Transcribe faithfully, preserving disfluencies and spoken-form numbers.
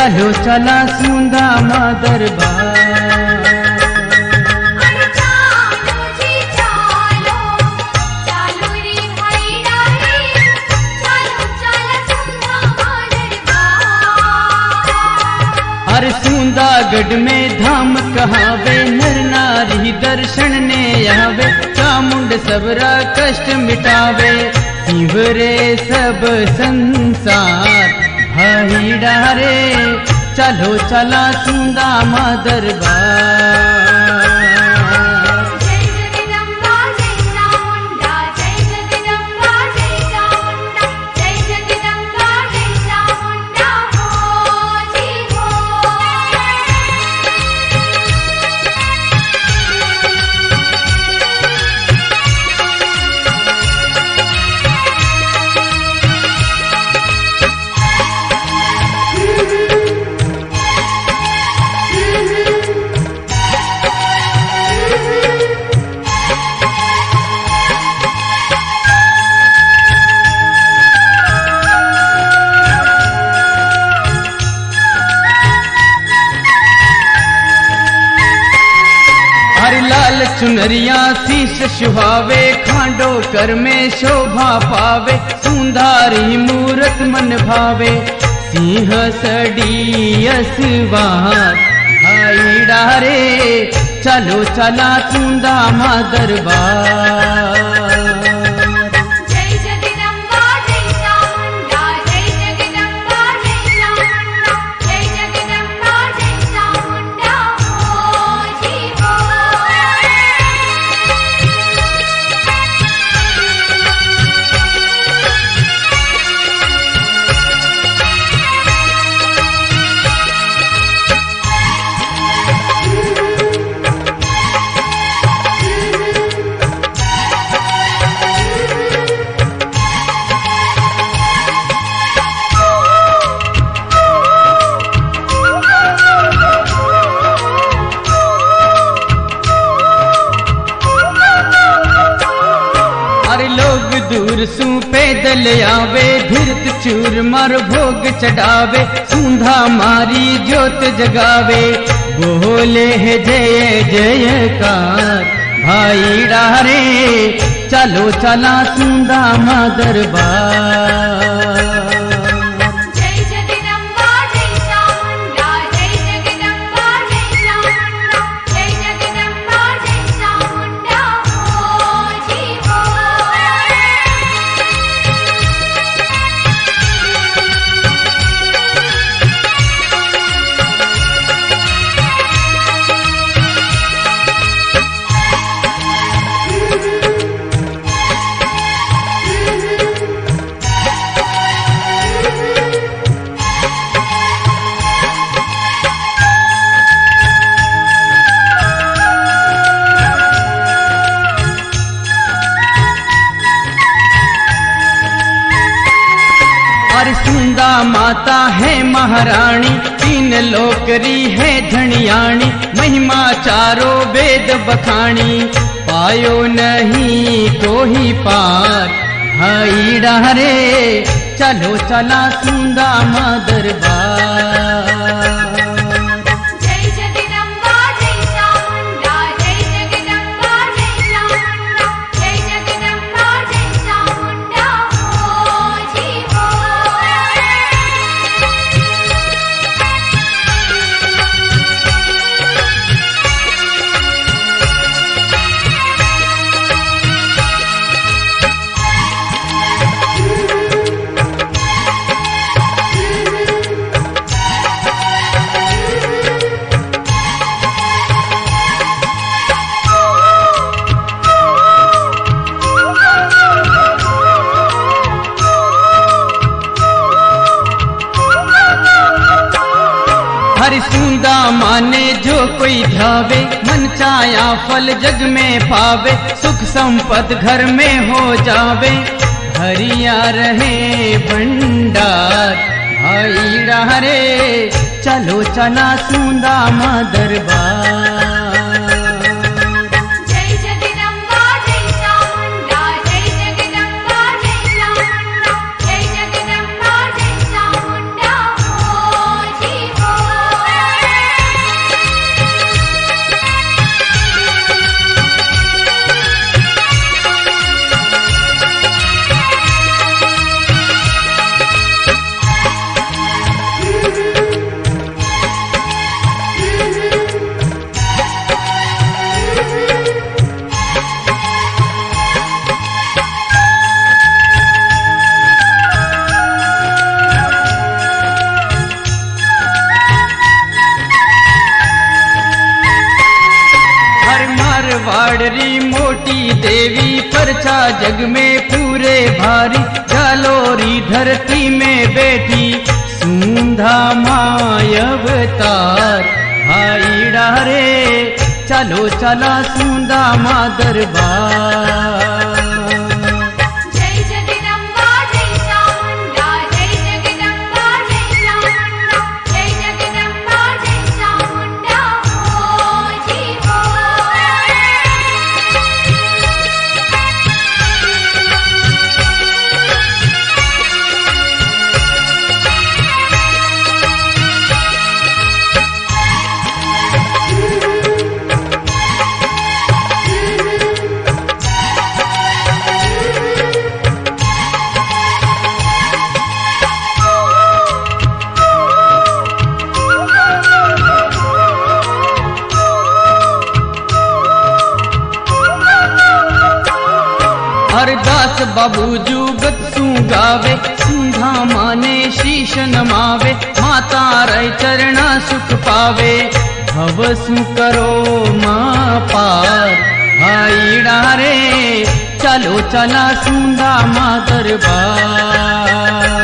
चलो चला सूंधा माँ दरबार। अरे चालो जी चालो, चालो रे भाई डारे, चालो चला सूंधा माँ दरबार। अरे सूंधागढ़ में धाम कहावे, नर नारी दर्शन ने आवे, चामुंड सबरा कष्ट मिटावे, सिवरे सब संसार भाई डारे। चलो चला सूंधा माँ दरबार। जय जगदम्बा जय चामुंडा, जय जगदम्बा जय चामुंडा, जय जगदम्बा जय चामुंडा हो जी हो। हर लाल चुनरिया शीश सुहावे, खांडो कर में शोभा पावे, सुंदरी मूरत मन भावे, सिंह सड़ी असवार भाई डारे। चलो चला सूंधा माँ दरबार। जय जगदम्बा जय चामुंडा, जय जगदम्बा जय चामुंडा, जय जगदम्बा जय चामुंडा हो जी हो। अरे लोग दूर सू पैदल आवे, धीरत चूर मार भोग चढ़ावे, सूंधा मारी जोत जगावे, बोले है जय जयकार भाई डारे। चलो चला सूंधा माँ दरबार। जय जगदम्बा जय चामुंडा, जय जगदम्बा जय चामुंडा, जय जगदम्बा जय चामुंडा हो जी हो। और सूंधा माता है महारानी, तीन लोकरी है धनियाणी, महिमा चारों वेद बखानी, पायो नहीं कोई पार भाई डारे। चलो चला सूंधा माँ दरबार। जय जगदम्बा जय चामुंडा, जय जगदम्बा जय चामुंडा, जय जगदम्बा जय चामुंडा हो जी हो। हरि सूंधा माने जो कोई ध्यावे, मन चाया फल जग में पावे, सुख संपत घर में हो जावे, हरिया रहे भंडार भाई डारे। चलो चला सूंधा माँ दरबार। जय जगदम्बा जय चामुंडा, जय जगदम्बा जय चामुंडा, जय जगदम्बा जय चामुंडा हो जी हो। लाडरी मोटी देवी परछा जग में पूरे भारी जालोरी धरती में बैठी सुंधा माय अवतार भाई डारे चलो चला सुंदा माँ दरबार। जय जगदम्बा जय चामुंडा जय जगदम्बा जय चामुंडा जय जगदम्बा जय चामुंडा हो जी हो। हरदास बाबू जुगत सू गावे सुंधा माने शीश नमावे माता रे चरणा सुख पावे भव सु करो माँ पार भाई डारे चलो चला सुंधा माँ दरबार।